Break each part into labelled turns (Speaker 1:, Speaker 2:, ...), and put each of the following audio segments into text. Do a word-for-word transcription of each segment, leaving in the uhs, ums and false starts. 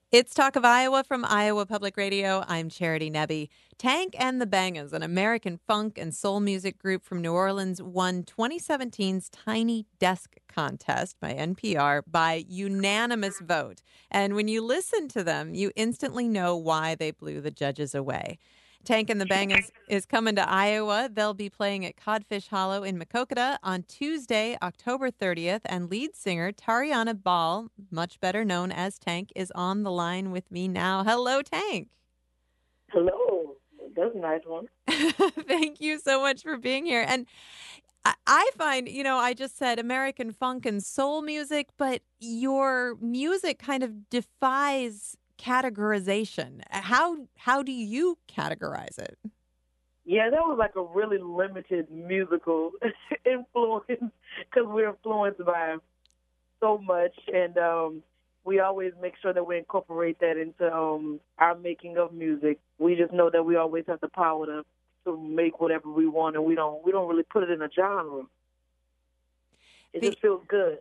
Speaker 1: It's Talk of Iowa from Iowa Public Radio. I'm Charity Nebbe. Tank and the Bangas, an American funk and soul music group from New Orleans, won twenty seventeen's Tiny Desk Contest by N P R by unanimous vote. And when you listen to them, you instantly know why they blew the judges away. Tank and the Bangas is coming to Iowa. They'll be playing at Codfish Hollow in Maquoketa on Tuesday, October thirtieth, and lead singer Tariana Ball, much better known as Tank, is on the line with me now. Hello, Tank.
Speaker 2: Hello. That's a nice one.
Speaker 1: Thank you so much for being here. And I, I find, you know, I just said American funk and soul music, but your music kind of defies categorization. How how do you categorize it?
Speaker 2: Yeah, that was like a really limited musical influence because we're influenced by so much, and um, we always make sure that we incorporate that into um, our making of music. We just know that we always have the power to to make whatever we want, and we don't we don't really put it in a genre. It
Speaker 1: The,
Speaker 2: just feels good.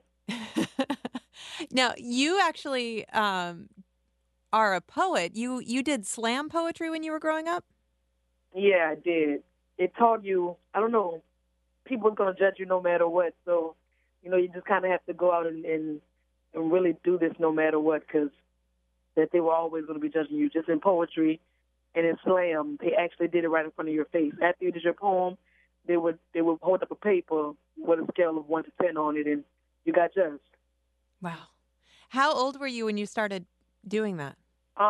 Speaker 1: now, you actually um, are a poet. You you did slam poetry when you were growing up?
Speaker 2: Yeah, I did. It taught you. I don't know. People's gonna judge you no matter what. So, you know, you just kind of have to go out and, and and really do this no matter what, because that they were always going to be judging you. Just in poetry and in slam, they actually did it right in front of your face. After you did your poem, they would they would hold up a paper with a scale of one to ten on it, and you got judged.
Speaker 1: Wow. How old were you when you started doing that?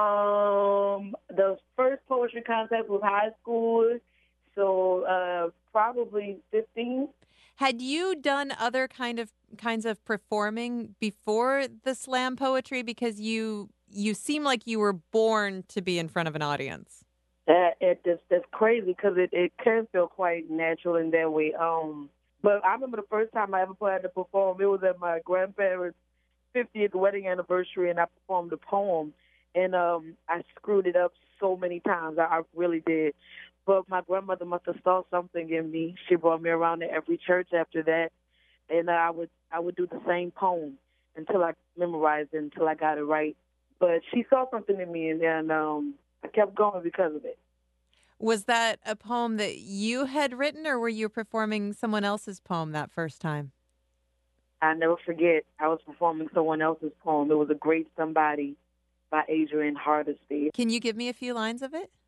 Speaker 2: Um, the first poetry contest was high school, so uh, probably fifteen.
Speaker 1: Had you done other kind of kinds of performing before the slam poetry? Because you you seem like you were born to be in front of an audience.
Speaker 2: That it that's, that's crazy because it, it can feel quite natural in that way. Um, but I remember the first time I ever had to perform. It was at my grandparents' fiftieth wedding anniversary, and I performed a poem, and um, I screwed it up so many times. I, I really did. But my grandmother must have saw something in me. She brought me around to every church after that, and I would I would do the same poem until I memorized it, until I got it right. But she saw something in me, and, and um, I kept going because of it.
Speaker 1: Was that a poem that you had written, or were you performing someone else's poem that first time?
Speaker 2: I never forget, I was performing someone else's poem. It was A Great Somebody by Adrian Hardesty.
Speaker 1: Can you give me a few lines of it?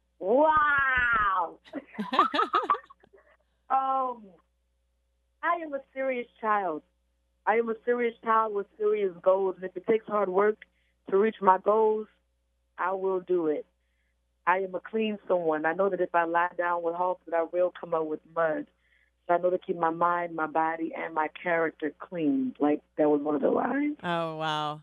Speaker 2: Wow! um, I am a serious child. I am a serious child with serious goals, and if it takes hard work to reach my goals, I will do it. I am a clean someone. I know that if I lie down with hogs, that I will come up with mud. So I know to keep my mind, my body, and my character clean. Like, that was one of the lines.
Speaker 1: Oh, wow.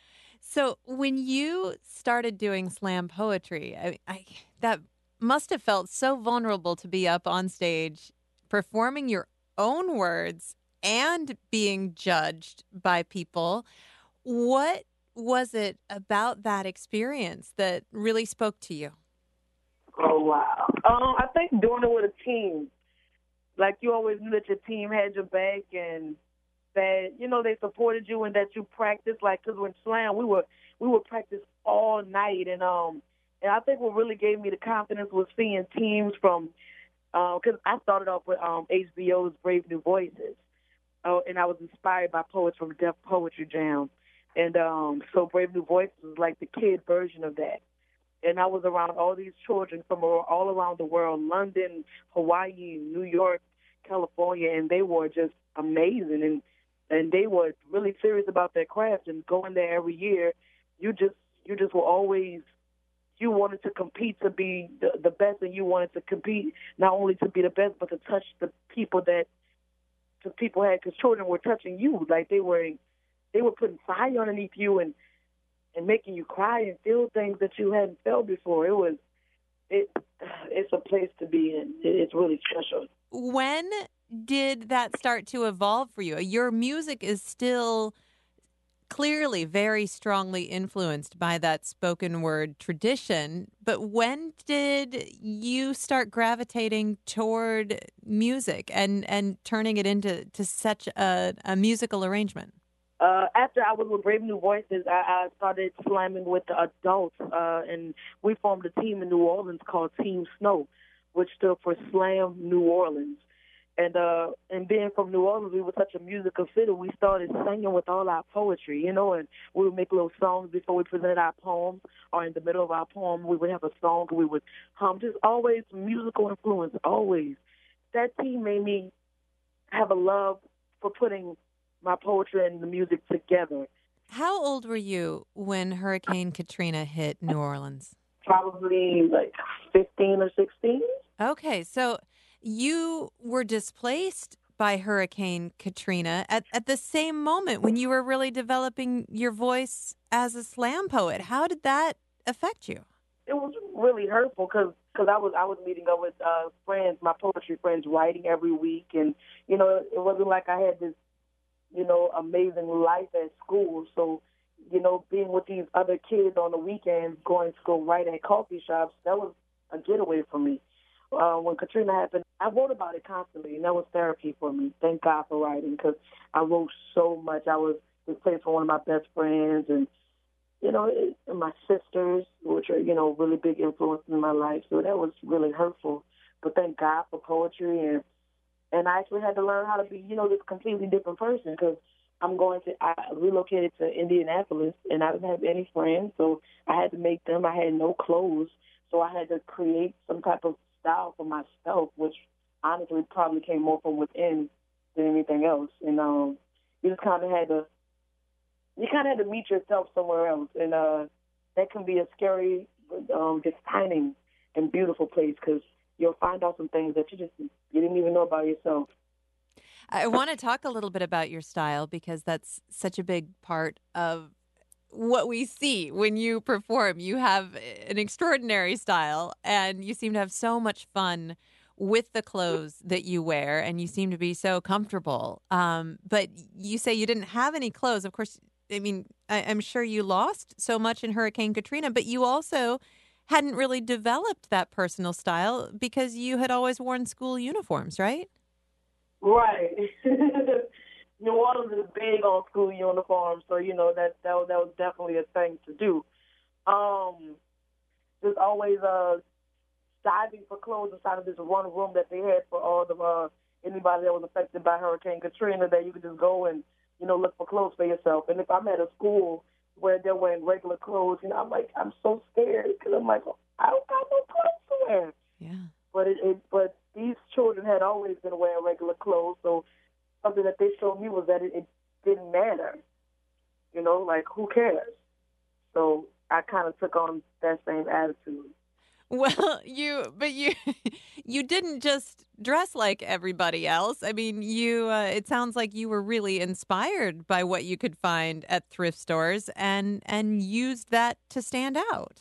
Speaker 1: So when you started doing slam poetry, I, I, that must have felt so vulnerable to be up on stage performing your own words and being judged by people. What was it about that experience that really spoke to you?
Speaker 2: Oh, wow. Um, I think doing it with a team. Like, you always knew that your team had your back and that, you know, they supported you and that you practiced. Like, because when slam, we were we would practice all night. And um, and I think what really gave me the confidence was seeing teams from, because uh, I started off with um, H B O's Brave New Voices. Oh, and I was inspired by poets from Def Poetry Jam. And um, so Brave New Voices was like the kid version of that. And I was around all these children from all around the world, London, Hawaii, New York, California, and they were just amazing. And and they were really serious about their craft and going there every year. You just you just were always, you wanted to compete to be the, the best, and you wanted to compete not only to be the best, but to touch the people that the people had, because children were touching you. Like, they were they were putting fire underneath you and and making you cry and feel things that you hadn't felt before. It was, it, it's a place to be in. It's really special.
Speaker 1: When did that start to evolve for you? Your music is still clearly very strongly influenced by that spoken word tradition, but when did you start gravitating toward music and, and turning it into to such a, a musical arrangement?
Speaker 2: Uh, after I was with Brave New Voices, I, I started slamming with the adults, uh, and we formed a team in New Orleans called Team Snow, which stood for Slam New Orleans. And uh, and being from New Orleans, we were such a musical city. We started singing with all our poetry, you know, and we would make little songs before we presented our poems, or in the middle of our poem, we would have a song and we would hum. Just always musical influence, always. That team made me have a love for putting my poetry and the music together.
Speaker 1: How old were you when Hurricane Katrina hit New Orleans?
Speaker 2: Probably like fifteen or sixteen.
Speaker 1: Okay, so you were displaced by Hurricane Katrina at, at the same moment when you were really developing your voice as a slam poet. How did that affect you?
Speaker 2: It was really hurtful because cause I was I was meeting up with uh, friends, my poetry friends, writing every week, and you know it wasn't like I had this you know amazing life at school. So you know being with these other kids on the weekends, going to go write at coffee shops, that was a getaway for me. Uh, when Katrina happened, I wrote about it constantly, and that was therapy for me. Thank God for writing, because I wrote so much. I was replaced for one of my best friends, and you know, it, and my sisters, which are you know really big influence in my life. So that was really hurtful. But thank God for poetry, and and I actually had to learn how to be you know this completely different person, because I'm going to I relocated to Indianapolis, and I didn't have any friends, so I had to make them. I had no clothes, so I had to create some type of style for myself, which honestly probably came more from within than anything else. And um, you just kind of had to, you kind of had to meet yourself somewhere else, and uh, that can be a scary, um, exciting, and beautiful place, because you'll find out some things that you just you didn't even know about yourself.
Speaker 1: I want to talk a little bit about your style, because that's such a big part of what we see when you perform. You have an extraordinary style, and you seem to have so much fun with the clothes that you wear, and you seem to be so comfortable. Um, but you say you didn't have any clothes. Of course, I mean, I, I'm sure you lost so much in Hurricane Katrina, but you also hadn't really developed that personal style because you had always worn school uniforms, right?
Speaker 2: Right. New Orleans is big on school uniforms, so you know that that was, that was definitely a thing to do. Um, there's always uh diving for clothes inside of this one room that they had for all the uh, anybody that was affected by Hurricane Katrina, that you could just go and you know look for clothes for yourself. And if I'm at a school where they're wearing regular clothes, you know, I'm like I'm so scared, because I'm like I don't got no clothes to wear.
Speaker 1: Yeah.
Speaker 2: But it, it but these children had always been wearing regular clothes, so something that they showed me was that it, it didn't matter. You know, like, who cares? So I kind of took on that same attitude.
Speaker 1: Well, you, but you, you didn't just dress like everybody else. I mean, you, uh, it sounds like you were really inspired by what you could find at thrift stores, and, and used that to stand out.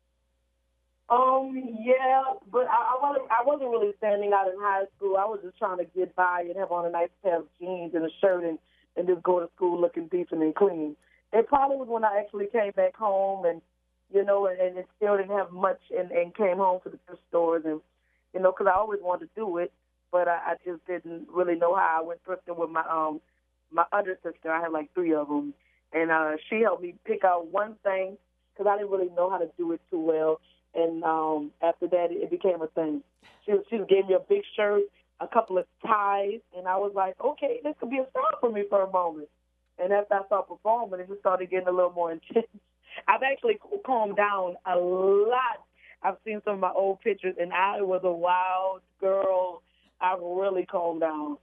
Speaker 2: Um, yeah, but I, I wasn't. I wasn't really standing out in high school. I was just trying to get by and have on a nice pair of jeans and a shirt, and, and just go to school looking decent and clean. It probably was when I actually came back home, and you know, and, and it still didn't have much, and, and came home to the thrift stores, and you know, because I always wanted to do it, but I, I just didn't really know how. I went thrifting with my um my other sister. I had like three of them, and uh, she helped me pick out one thing, because I didn't really know how to do it too well. And um, after that, it became a thing. She, she gave me a big shirt, a couple of ties, and I was like, okay, this could be a style for me for a moment. And after I started performing, it just started getting a little more intense. I've actually calmed down a lot. I've seen some of my old pictures, and I was a wild girl. I really calmed down.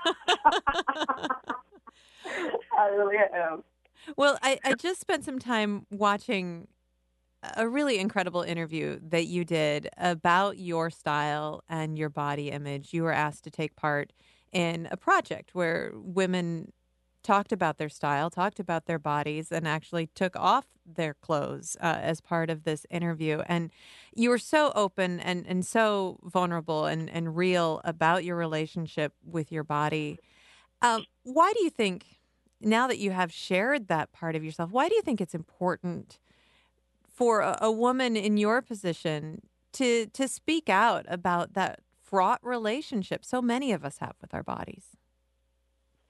Speaker 2: I really am.
Speaker 1: Well, I, I just spent some time watching a really incredible interview that you did about your style and your body image. You were asked to take part in a project where women talked about their style, talked about their bodies, and actually took off their clothes uh, as part of this interview. And you were so open and, and so vulnerable and, and real about your relationship with your body. Um, why do you think, now that you have shared that part of yourself, why do you think it's important for a, a woman in your position to to speak out about that fraught relationship so many of us have with our bodies?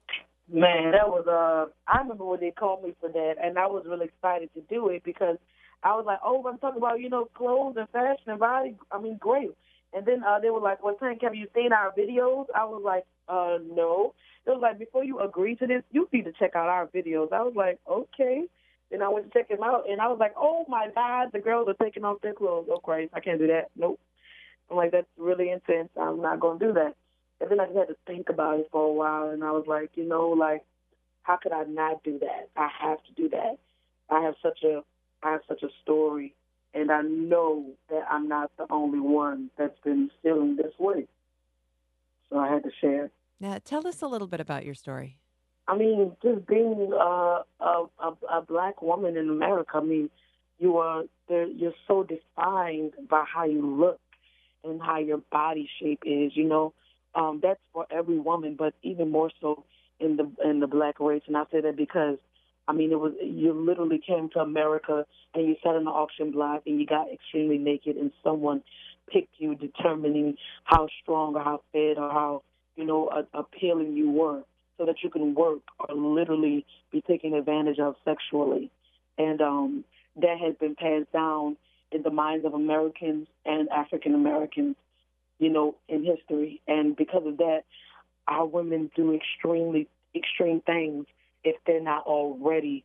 Speaker 2: Man, that was uh I remember when they called me for that, and I was really excited to do it because I was like, oh, I'm talking about, you know, clothes and fashion and body. I mean, great. And then uh, they were like, well, Tank, have you seen our videos? I was like, uh, no. It was like, before you agree to this, you need to check out our videos. I was like, okay. Then I went to check them out, and I was like, oh, my God, the girls are taking off their clothes. Oh, Christ, I can't do that. Nope. I'm like, that's really intense. I'm not going to do that. And then I just had to think about it for a while, and I was like, you know, like, how could I not do that? I have to do that. I have such a, I have such a story, and I know that I'm not the only one that's been feeling this way. So I had to share.
Speaker 1: Now, tell us a little bit about your story.
Speaker 2: I mean, just being uh, a, a a black woman in America. I mean, you are there. You're so defined by how you look and how your body shape is. You know, um, that's for every woman, but even more so in the in the black race. And I say that because, I mean, it was you literally came to America and you sat in the auction block and you got extremely naked, and someone picked you, determining how strong or how fit or how you know a, appealing you were, so that you can work or literally be taken advantage of sexually. And um, that has been passed down in the minds of Americans and African Americans, you know, in history. And because of that, our women do extremely extreme things if they're not already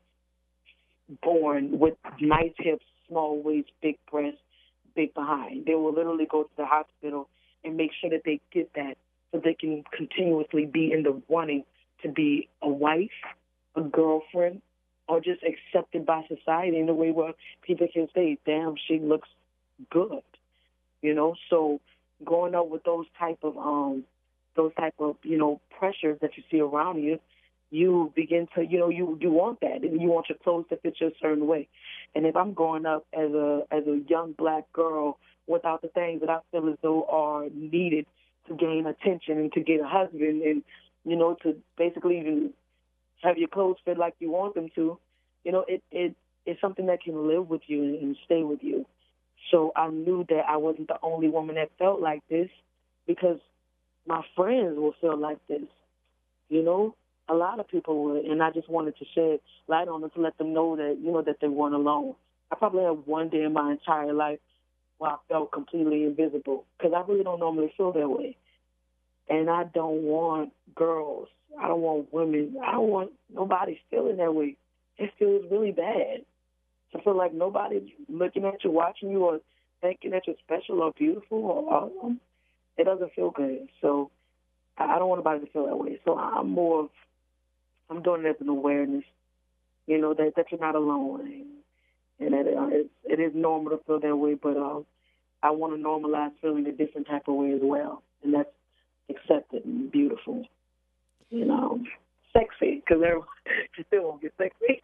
Speaker 2: born with nice hips, small waist, big breasts, big behind. They will literally go to the hospital and make sure that they get that so they can continuously be in the running to be a wife, a girlfriend, or just accepted by society in a way where people can say, damn, she looks good, you know? So growing up with those type of, um, those type of, you know, pressures that you see around you, you begin to, you know, you, you want that, and you want your clothes to fit you a certain way. And if I'm growing up as a as a young black girl without the things that I feel as though are needed to gain attention and to get a husband and, you know, to basically even have your clothes fit like you want them to, you know, it, it it's something that can live with you and stay with you. So I knew that I wasn't the only woman that felt like this, because my friends will feel like this, you know. A lot of people would, and I just wanted to shed light on them to let them know that, you know, that they weren't alone. I probably had one day in my entire life where I felt completely invisible, because I really don't normally feel that way. And I don't want girls, I don't want women, I don't want nobody feeling that way. It feels really bad to feel like nobody's looking at you, watching you, or thinking that you're special or beautiful or awesome. It doesn't feel good. So I don't want nobody to feel that way. So I'm more of, I'm doing it as an awareness, you know, that, that you're not alone. And that it, it's, it is normal to feel that way, but um, I want to normalize feeling a different type of way as well. And that's accepted and beautiful, you know, sexy, because everyone still won't get sexy.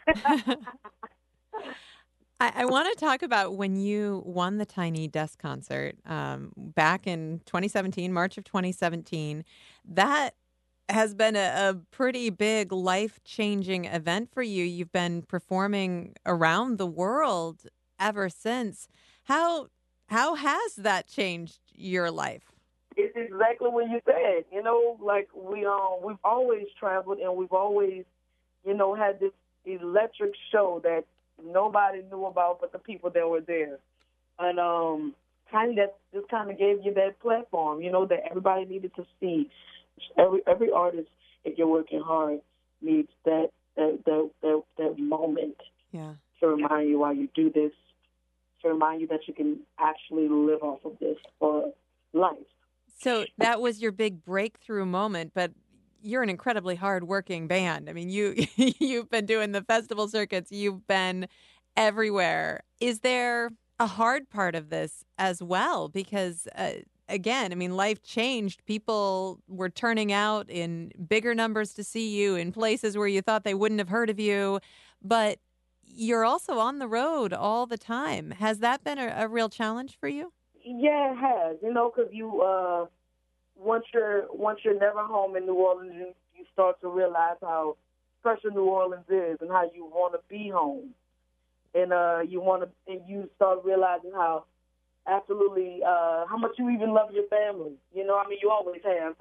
Speaker 1: I, I want to talk about when you won the Tiny Desk concert um, back in twenty seventeen, March of twenty seventeen. That has been a, a pretty big life-changing event for you. You've been performing around the world ever since. How how has that changed your life?
Speaker 2: It's exactly what you said. You know, like we um we've always traveled, and we've always, you know, had this electric show that nobody knew about but the people that were there. And um kind of that just kind of gave you that platform, you know, that everybody needed to see. Every every artist, if you're working hard, needs that that that that, that moment,
Speaker 1: yeah,
Speaker 2: to remind you why you do this, to remind you that you can actually live off of this for life.
Speaker 1: So that was your big breakthrough moment, but you're an incredibly hardworking band. I mean, you you've been doing the festival circuits, you've been everywhere. Is there a hard part of this as well? Because uh, again, I mean, life changed. People were turning out in bigger numbers to see you in places where you thought they wouldn't have heard of you, but you're also on the road all the time. Has that been a, a real challenge for you?
Speaker 2: Yeah, it has. You know, because you uh, once you're once you're never home in New Orleans, you, you start to realize how special New Orleans is and how you want to be home, and uh, you want to, and you start realizing how absolutely uh, how much you even love your family. You know, I mean, you always have, but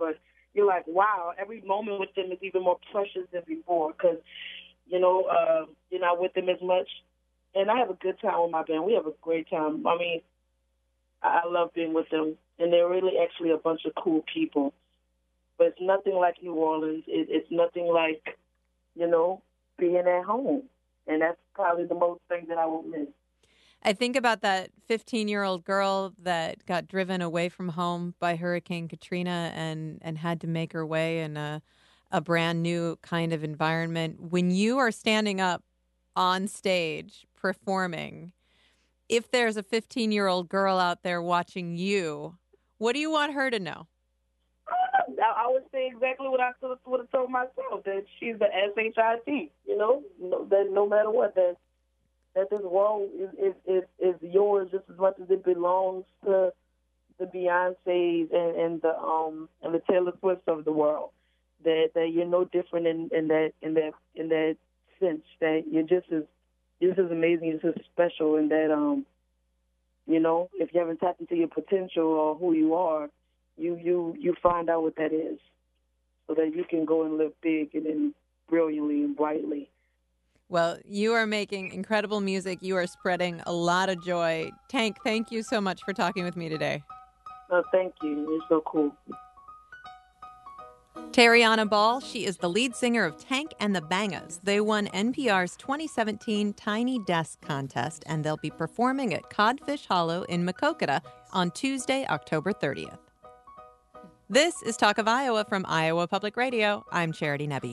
Speaker 2: you're like, wow, every moment with them is even more precious than before because, you know, uh, you're not with them as much. And I have a good time with my band. We have a great time. I mean, I love being with them. And they're really actually a bunch of cool people. But it's nothing like New Orleans. It, it's nothing like, you know, being at home. And that's probably the most thing that I will miss.
Speaker 1: I think about that fifteen-year-old girl that got driven away from home by Hurricane Katrina and, and had to make her way in a, a brand new kind of environment. When you are standing up on stage performing, if there's a fifteen-year-old girl out there watching you, what do you want her to know?
Speaker 2: I, I would say exactly what I would have told myself, that she's the S H I T, you know, that no matter what, that that this world is, is, is, is yours just as much as it belongs to the Beyoncés and, and the um and the Taylor Swifts of the world. That that you're no different in, in that in that in that sense. That you're just as you're just as amazing, you're just as special, and that um you know, if you haven't tapped into your potential or who you are, you you you find out what that is, so that you can go and live big and then brilliantly and brightly.
Speaker 1: Well, you are making incredible music. You are spreading a lot of joy. Tank, thank you so much for talking with me today.
Speaker 2: Oh, thank you. You're so cool.
Speaker 1: Tariana Ball, she is the lead singer of Tank and the Bangas. They won N P R's twenty seventeen Tiny Desk Contest, and they'll be performing at Codfish Hollow in Maquoketa on Tuesday, October thirtieth. This is Talk of Iowa from Iowa Public Radio. I'm Charity Nebbe.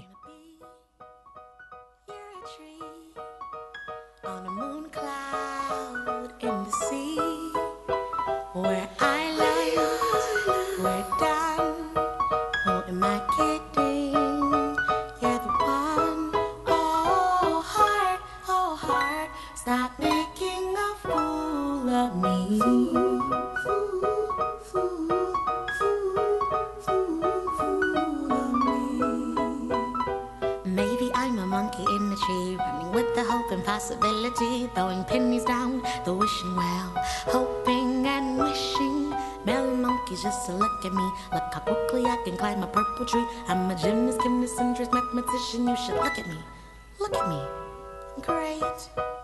Speaker 3: On a moon cloud in the sea, where I land, we're done. Who am I kidding? You're the one. Oh, heart, oh, heart, stop making a fool of me. Fool, fool, fool, fool, fool of me. Maybe I'm a monkey in the tree, running with the hope and possibility, throwing pennies down the wishing well, hoping and wishing. Belly monkeys just to look at me. Look how quickly I can climb a purple tree. I'm a gymnast, chemist, interest, mathematician. You should look at me. Look at me. I'm great.